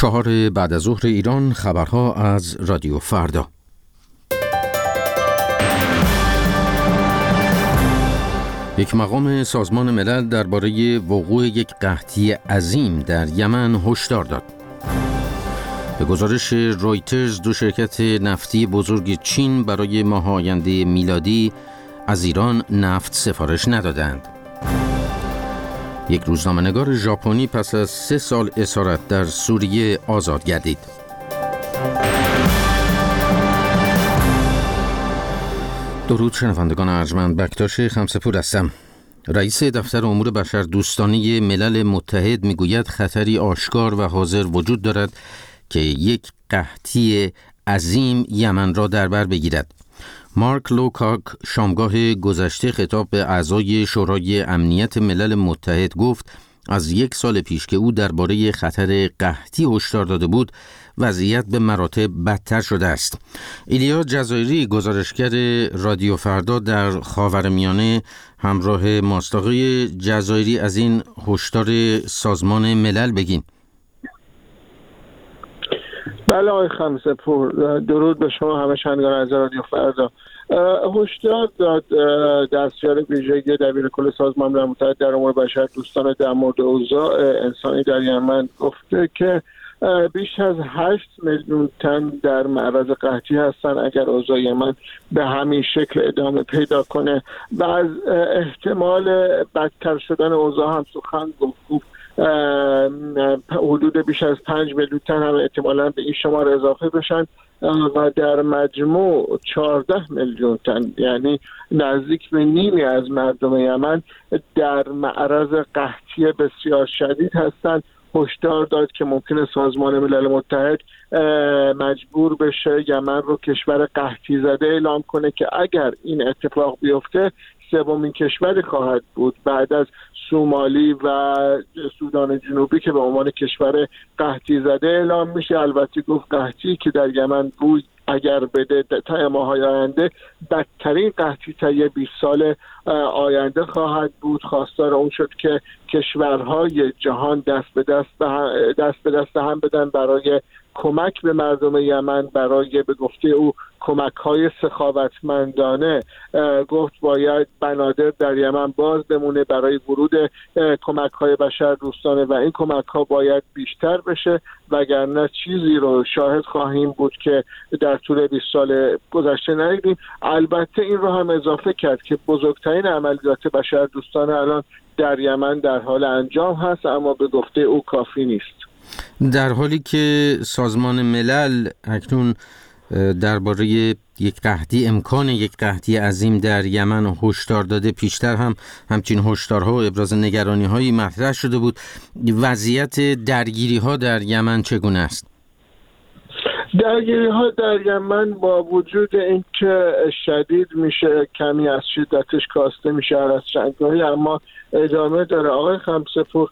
4 بعد از ظهر ایران، خبرها از رادیو فردا. یک مقام سازمان ملل درباره وقوع یک قحطی عظیم در یمن هشدار داد. به گزارش رویترز، 2 شرکت نفتی بزرگ چین برای ماه آینده میلادی از ایران نفت سفارش ندادند. یک روزنامه‌نگار ژاپنی پس از 3 سال اسارت در سوریه آزاد گردید. درود شنوندگان ارجمند، بکتاش خمسه‌پور هستم. رئیس دفتر امور بشردوستانه ملل متحد میگوید خطری آشکار و حاضر وجود دارد که یک قحطی عظیم یمن را در بر بگیرد. مارک لوکاک شامگاه گذشته خطاب به اعضای شورای امنیت ملل متحد گفت از 1 سال پیش که او درباره خطر قحطی هشدار داده بود، وضعیت به مراتب بدتر شده است. ایلیا جزایری، گزارشگر رادیو فردا در خاورمیانه، همراه ماست. آقای جزایری، از این هشدار سازمان ملل بگین. بله آقای خمسه‌پور، درود به شما همه شنوندگان از رادیو فردا. هشدار داد دستیار ویژه دبیرکل سازمان ملل متحد در امور بشردوستانه در مورد اوضاع انسانی در یمن، گفته که بیش از 8 میلیون تن در معرض قحطی هستند اگر اوضاع یمن به همین شکل ادامه پیدا کنه و از احتمال بدتر شدن اوضاع هم سخن گفت. حدود بیش از 5 میلیون تن هم احتمالاً به این شمار اضافه بشن و در مجموع 14 میلیون تن، یعنی نزدیک به نیمی از مردم یمن در معرض قحطی بسیار شدید هستند. هشدار داد که ممکنه سازمان ملل متحد مجبور بشه یمن رو کشور قحطی زده اعلام کنه که اگر این اتفاق بیفته 3مین کشوری خواهد بود بعد از سومالی و سودان جنوبی که به عنوان کشور قحطی زده اعلام میشه. البته گفت قحطی که در یمن بود اگر بده تا ماهای آینده بدترین قحطی طی 20 سال آینده خواهد بود. خواستار اون شد که کشورهای جهان دست به دست هم بدن برای کمک به مردم یمن، برای به گفته او کمک‌های سخاوتمندانه. گفت باید بنادر در یمن باز بمونه برای ورود کمک‌های بشردوستانه و این کمک‌ها باید بیشتر بشه، وگرنه چیزی رو شاهد خواهیم بود که در طول 20 سال گذشته ندیدیم. البته این رو هم اضافه کرد که بزرگترین عملیات بشردوستانه الان در یمن در حال انجام هست، اما به گفته او کافی نیست. در حالی که سازمان ملل اکنون درباره امکان یک قحطی عظیم در یمن هشدار داده، پیشتر هم همچین هشدارها و ابراز نگرانی‌هایی مطرح شده بود. وضعیت درگیری‌ها در یمن چگونه است؟ درگیری‌ها در یمن با وجود اینکه شدید میشه، کمی از شدتش کاسته میشه از چندگاهی، اما ادامه داره. آقای خمسه‌پور،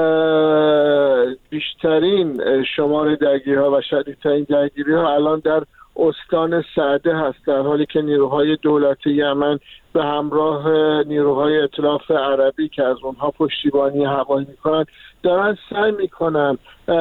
بیشترین شمار درگیری‌ها و شدیدترین درگیری‌ها الان در استان سعده هست، در حالی که نیروهای دولت یمن به همراه نیروهای ائتلاف عربی که از اونها پشتیبانی هوایی میکنن دارن سعی میکنن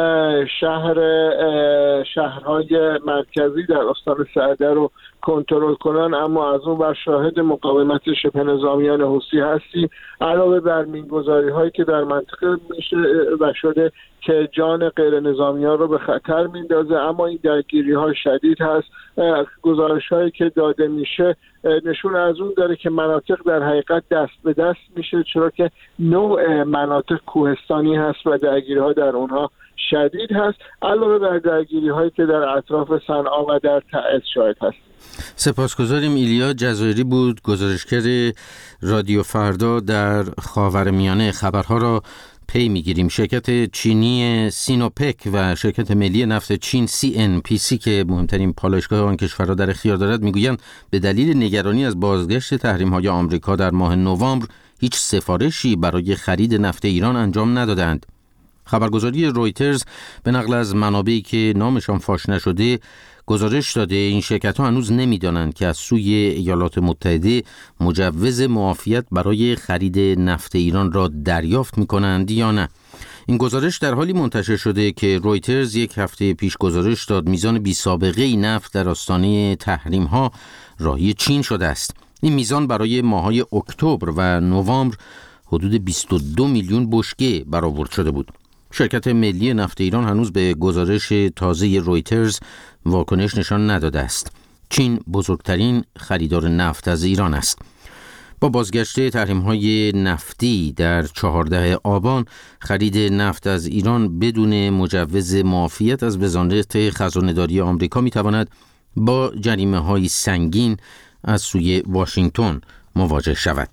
شهرهای مرکزی در استان سعده رو کنترل کنن، اما از اون بر شاهد مقاومت شبه نظامیان حوثی هستیم، علاوه بر مینگذاری هایی که در منطقه میشه و شده که جان غیر نظامیان رو به خطر میندازه. اما این درگیری ها شدید هست. گزارش هایی که داده میشه نشون از اون داره که مناطق در حقیقت دست به دست میشه، چرا که نوع مناطق کوهستانی هست و درگیری ها در اونها شدید هست، علاوه بر درگیری هایی که در اطراف صنعا و در تعز شاهد هست. سپاسگزاریم. ایلیا جزایری بود، گزارشگر رادیو فردا در خاورمیانه. خبرها را پی میگیریم. شرکت چینی سینوپک و شرکت ملی نفت چین CNPC که مهمترین پالایشگاه آن کشورها در اختیار دارد میگویند به دلیل نگرانی از بازگشت تحریم‌های آمریکا در ماه نوامبر هیچ سفارشی برای خرید نفت ایران انجام ندادند. خبرگزاری رویترز به نقل از منابعی که نامشان فاش نشده گزارش داده این شرکت‌ها هنوز نمی‌دانند که از سوی ایالات متحده مجوز معافیت برای خرید نفت ایران را دریافت می‌کنند یا نه. این گزارش در حالی منتشر شده که رویترز یک هفته پیش گزارش داد میزان بی‌سابقه‌ای نفت در آستانه تحریم‌ها راهی چین شده است. این میزان برای ماه‌های اکتبر و نوامبر حدود 22 میلیون بشکه برآورد شده بود. شرکت ملی نفت ایران هنوز به گزارش تازه رویترز واکنش نشان نداده است. چین بزرگترین خریدار نفت از ایران است. با بازگشت تحریم‌های نفتی در 14 آبان، خرید نفت از ایران بدون مجوز معافیت از وزارت خزانه‌داری آمریکا می‌تواند با جریمه‌های سنگین از سوی واشنگتن مواجه شود.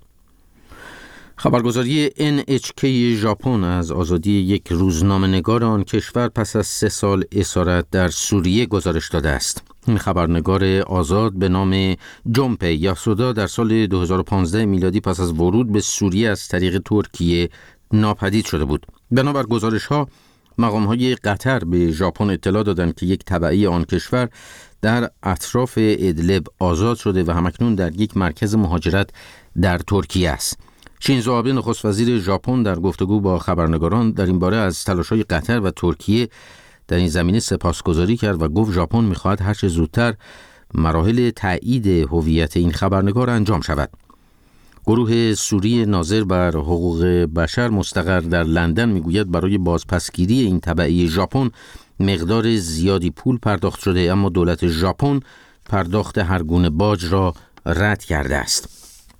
خبرگزاری NHK ژاپن از آزادی یک روزنامه‌نگار آن کشور پس از 3 سال اسارت در سوریه گزارش داده است. این خبرنگار آزاد به نام جنپه یاسودا در سال 2015 میلادی پس از ورود به سوریه از طریق ترکیه ناپدید شده بود. بنابر گزارش‌ها، مقام‌های قطر به ژاپن اطلاع دادند که یک تبعی آن کشور در اطراف ادلب آزاد شده و همکنون در یک مرکز مهاجرت در ترکیه است. شینزو آبه نخست وزیر ژاپن در گفتگو با خبرنگاران در این باره از تلاش‌های قطر و ترکیه در این زمینه سپاسگزاری کرد و گفت ژاپن می‌خواهد هر چه زودتر مراحل تایید هویت این خبرنگار انجام شود. گروه سوری ناظر بر حقوق بشر مستقر در لندن میگوید برای بازپسگیری این تبعی ژاپن مقدار زیادی پول پرداخت شده، اما دولت ژاپن پرداخت هر گونه باج را رد کرده است.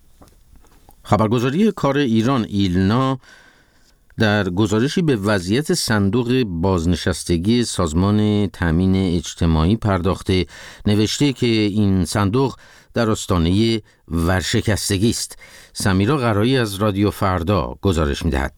خبرگزاری کار ایران ایلنا در گزارشی به وضعیت صندوق بازنشستگی سازمان تامین اجتماعی پرداخته نوشته که این صندوق در آستانه ورشکستگی است. سمیرا قرایی از رادیو فردا گزارش می‌دهد.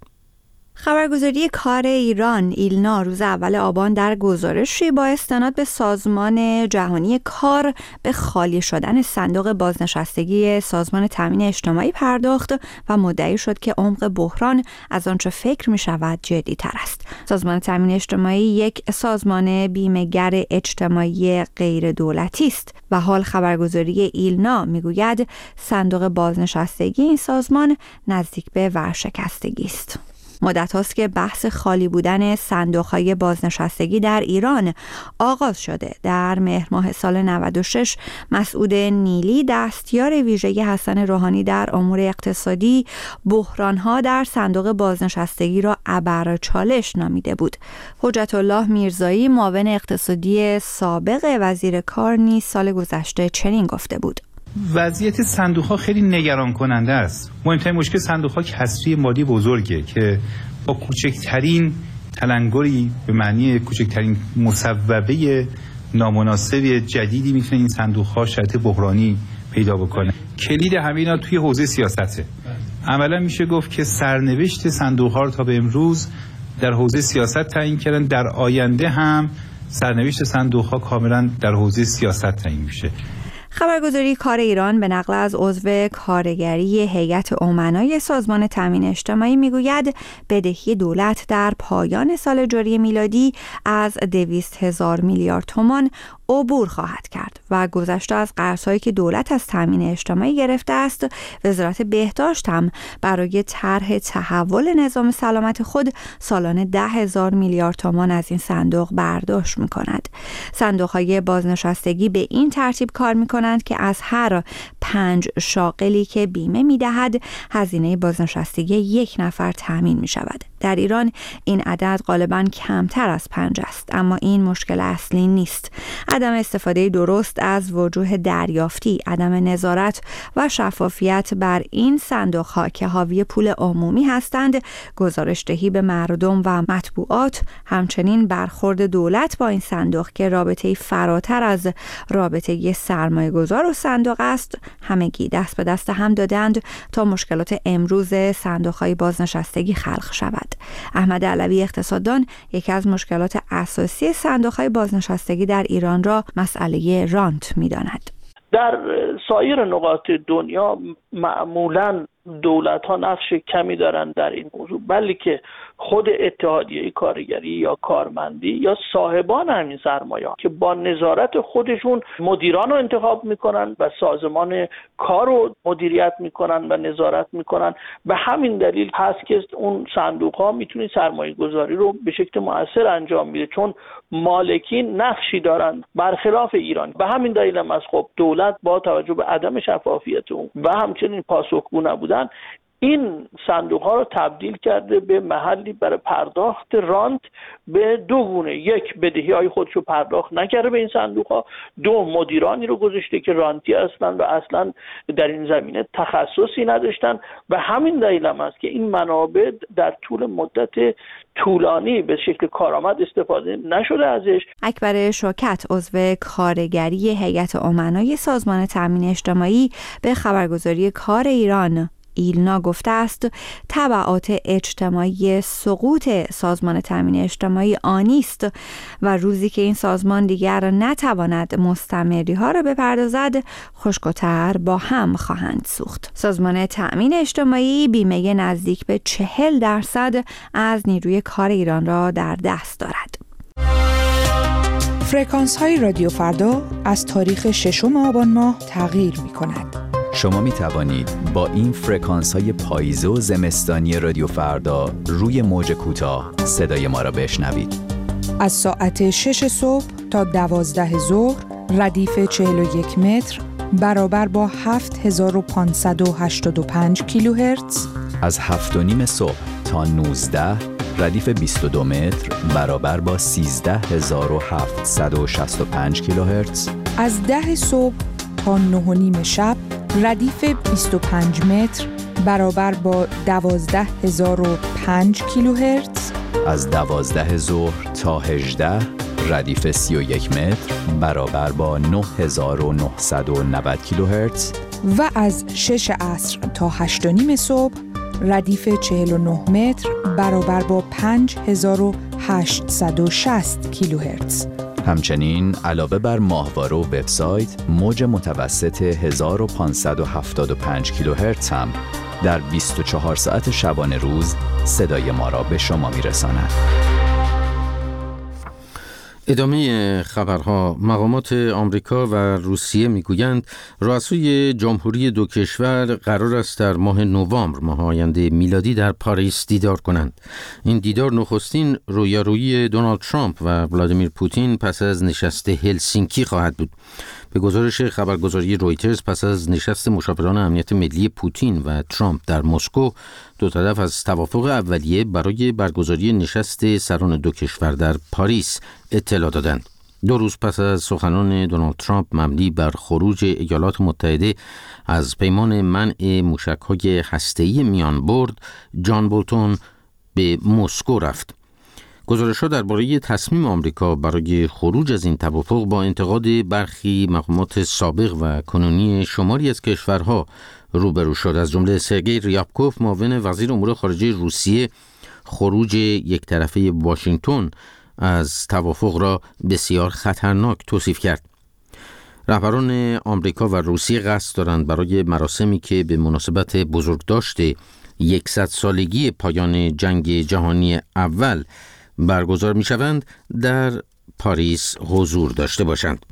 خبرگزاری کار ایران ایلنا روز اول آبان در گزارشی با استناد به سازمان جهانی کار به خالی شدن صندوق بازنشستگی سازمان تامین اجتماعی پرداخت و مدعی شد که عمق بحران از آنچه فکر می شود جدی تر است. سازمان تامین اجتماعی یک سازمان بیمه‌گر اجتماعی غیر دولتی است و حال خبرگزاری ایلنا می گوید صندوق بازنشستگی این سازمان نزدیک به ورشکستگی است. مدت هاست که بحث خالی بودن صندوق‌های بازنشستگی در ایران آغاز شده. در مهر ماه سال 96 مسعود نیلی دستیار ویژه حسن روحانی در امور اقتصادی بحران‌ها در صندوق بازنشستگی را ابرچالش نامیده بود. حجت الله میرزایی معاون اقتصادی سابق وزیر کار نیز سال گذشته چنین گفته بود: وضعیت صندوق‌ها خیلی نگران کننده است. مهمترین مشکل صندوق‌ها کسری مالی بزرگه که با کوچکترین تلنگری به معنی کوچکترین مصوبه نامناسب جدیدی میتونه این صندوق‌ها شرایط بحرانی پیدا بکنه. کلید همه اینا توی حوزه سیاسته. عملا میشه گفت که سرنوشت صندوق‌ها رو تا به امروز در حوزه سیاست تعیین کردن، در آینده هم سرنوشت صندوق‌ها کاملا در حوزه سیاست تعیین میشه. خبرگزاری کار ایران به نقل از عضو کارگری هیئت امنای سازمان تامین اجتماعی میگوید بدهی دولت در پایان سال جاری میلادی از 200,000 میلیارد تومان عبور خواهد کرد و گذشته از قرض‌هایی که دولت از تامین اجتماعی گرفته است، وزارت بهداشت هم برای طرح تحول نظام سلامت خود سالانه 10,000 میلیارد تومان از این صندوق برداشت می‌کند. صندوق‌های بازنشستگی به این ترتیب کار می‌کنند که از هر 5 شاغلی که بیمه می‌دهد، هزینه بازنشستگی 1 نفر تامین می‌شود. در ایران این عدد غالباً کمتر از 5 است، اما این مشکل اصلی نیست. عدم استفاده درست از وجوه دریافتی، عدم نظارت و شفافیت بر این صندوق‌ها که حاوی پول عمومی هستند، گزارش‌دهی به مردم و مطبوعات، همچنین برخورد دولت با این صندوق که رابطه‌ای فراتر از رابطه سرمایه‌گذار و صندوق است، همگی دست به دست هم دادند تا مشکلات امروز صندوق‌های بازنشستگی خلق شود. احمد علوی اقتصاددان یکی از مشکلات اساسی صندوق‌های بازنشستگی در ایران را مسئله رانت می‌داند. در سایر نقاط دنیا معمولاً دولت‌ها نقش کمی دارند در این موضوع، بلکه خود اتحادیه کارگری یا کارمندی یا صاحبان همین سرمایه که با نظارت خودشون مدیران رو انتخاب میکنن و سازمان کار رو مدیریت میکنن و نظارت میکنن. به همین دلیل هست که اون صندوق ها میتونه سرمایه گذاری رو به شکل مؤثر انجام میده، چون مالکین نقشی دارن برخلاف ایران. به همین دلیل هم از خب دولت با توجه به عدم شفافیت اون و همچنین پاسخگو نبودن این صندوق ها رو تبدیل کرده به محلی برای پرداخت رانت به دو گونه: یک، بدهی های خودش رو پرداخت نکرده به این صندوق ها; دو، مدیرانی رو گذاشته که رانتی هستن و اصلا در این زمینه تخصصی نداشتن. و همین دلیل هم است که این منابع در طول مدت طولانی به شکل کارآمد استفاده نشده ازش. اکبر شوکت، عضو کارگری هیئت امنای سازمان تامین اجتماعی، به خبرگزاری کار ایران ایلنا گفته است تبعات اجتماعی سقوط سازمان تامین اجتماعی آنی است و روزی که این سازمان دیگر نتواند مستمری ها را بپردازد، خشک و تر با هم خواهند سوخت. سازمان تامین اجتماعی بیمه نزدیک به 40% از نیروی کار ایران را در دست دارد. فرکانس های رادیو فردا از تاریخ 6 آبان ماه تغییر می کند. شما می توانید با این فرکانس های پاییزی و زمستانی رادیو فردا روی موج کوتاه صدای ما را بشنوید. از ساعت 6 صبح تا 12 ظهر ردیف 41 متر برابر با 7585 کیلوهرتز. از 7:30 صبح تا 19 ردیف 22 متر برابر با 13765 کیلوهرتز. از 10 صبح تا 9:30 شب ردیف 25 متر برابر با 12005 کیلوهرتز. از 12 ظهر تا 18 ردیف 31 متر برابر با 9990 کیلوهرتز. و از 6 عصر تا 8:30 صبح ردیف 49 متر برابر با 5860 کیلوهرتز. همچنین علاوه بر ماهواره و وبسایت، موج متوسط 1575 کیلوهرتز هم در 24 ساعت شبانه روز صدای ما را به شما میرساند. ادامه خبرها. مقامات آمریکا و روسیه میگویند رؤسای جمهوری دو کشور قرار است در ماه نوامبر، ماه آینده میلادی، در پاریس دیدار کنند. این دیدار نخستین رویارویی دونالد ترامپ و ولادیمیر پوتین پس از نشست هلسینکی خواهد بود. به گزارش خبرگزاری رویترز، پس از نشست مشاوران امنیت ملی پوتین و ترامپ در مسکو، دو طرف از توافق اولیه برای برگزاری نشست سران دو کشور در پاریس اطلاع دادند. 2 روز پس از سخنان دونالد ترامپ مبنی بر خروج ایالات متحده از پیمان منع موشک‌های هسته‌ای میانبرد، جان بولتون به مسکو رفت. گزارش‌ها درباره تصمیم آمریکا برای خروج از این توافق با انتقاد برخی مقامات سابق و کنونی شماری از کشورها روبرو شد. از جمله سرگئی ریابکوف، معاون وزیر امور خارجه روسیه، خروج یک طرفه واشنگتن از توافق را بسیار خطرناک توصیف کرد. رهبران آمریکا و روسیه قصد دارند برای مراسمی که به مناسبت بزرگداشت 100 سالگی پایان جنگ جهانی اول برگزار می شوند در پاریس حضور داشته باشند.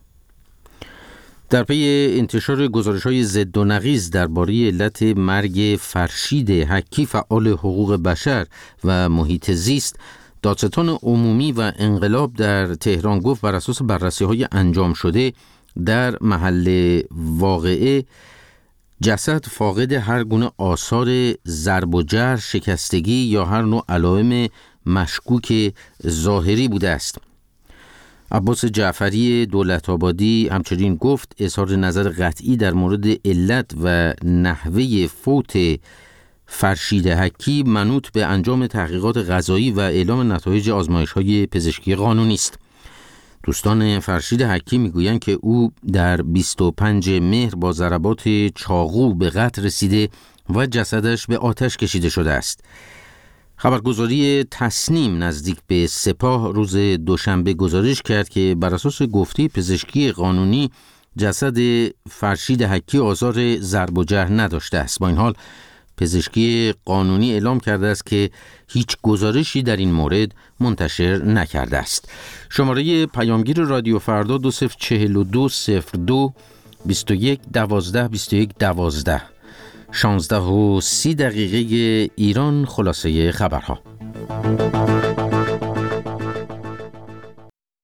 در پی انتشار گزارش‌های ضد و نقیض درباره علت مرگ فرشید حکی، فعال حقوق بشر و محیط زیست، دادستان عمومی و انقلاب در تهران گفت بر اساس بررسی‌های انجام شده در محل واقعه جسد فاقد هر گونه آثار ضرب و جرح، شکستگی یا هر نوع علائم مشکوک ظاهری بوده است. عباس جعفری دولت‌آبادی همچنین گفت اظهار نظر قطعی در مورد علت و نحوه فوت فرشید حکی منوط به انجام تحقیقات قضایی و اعلام نتایج آزمایش‌های پزشکی قانونی است. دوستان فرشید حکی میگویند که او در 25 مهر با ضربات چاقو به قتل رسیده و جسدش به آتش کشیده شده است. خبرگزاری تسنیم نزدیک به سپاه روز دوشنبه گزارش کرد که بر اساس گفته پزشکی قانونی جسد فرشید حکی آثار ضرب و جرح نداشته است. با این حال پزشکی قانونی اعلام کرده است که هیچ گزارشی در این مورد منتشر نکرده است. شماره پیامگیر رادیو فردا 204202 21 12 21 12 16:30 ایران. خلاصه خبرها.